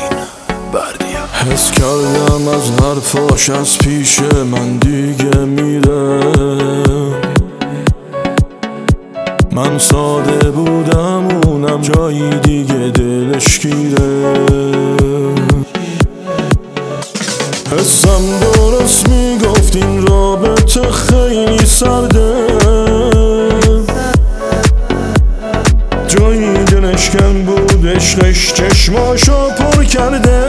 بردیا. حس کردم از حرفاش از پیش من دیگه میره. من ساده بودم اونم جایی دیگه دلش گیره. حسم درست میگفت این رابطه خیلی سرده. جایی دلش کم بود عشقش چشماشو پر کرده.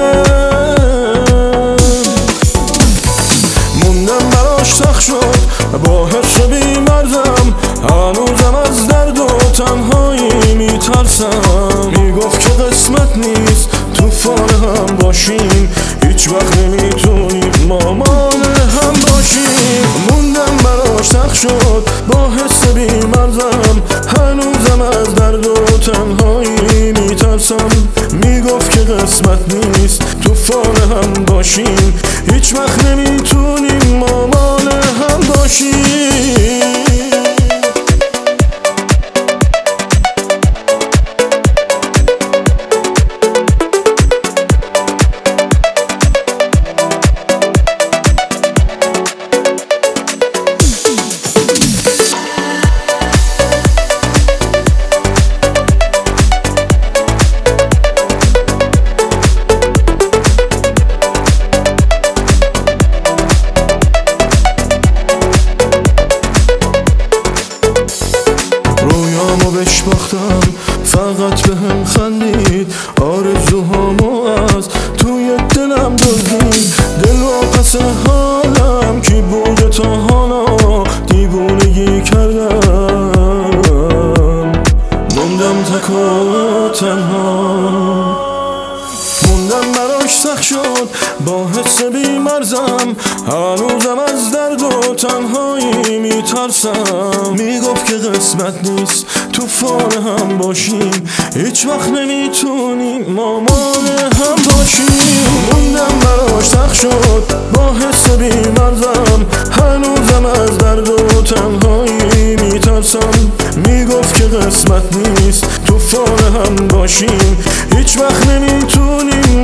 موندم براش سخت شد با حس بی‌مرزم. هنوزم از درد و تنهایی میترسم. میگفت که قسمت نیست طوفان هم باشیم. هیچ وقت نمیتونیم ما مال هم باشیم. موندم براش سخت شد با حس بی‌مرزم. هنوزم از درد و تنهایی میترسم. میگفت که قسمت نیست طوفان هم باشیم. هیچ وقت نمیتونیم ما مال هم باشیم. رویامو بهش باختم فقط به هم خندید. آرزوهامو از توی دلم دزدید. دل واپس حالم کی بوده تا حالا دیوونگی کردم. موندم تک و تنها. موندم براش سخت شد با حس بی‌مرزم. هنوزم از درد و تنهایی میترسم. میگفت که قسمت نیست طوفان هم باشیم. هیچ وقت نمیتونیم ما مال هم باشیم. موندم براش سخت شد با حس بی‌مرزم. هنوزم از درد و تنهایی میترسم. میگفت که قسمت نیست طوفان هم باشیم. هیچ وقت نمیتونیم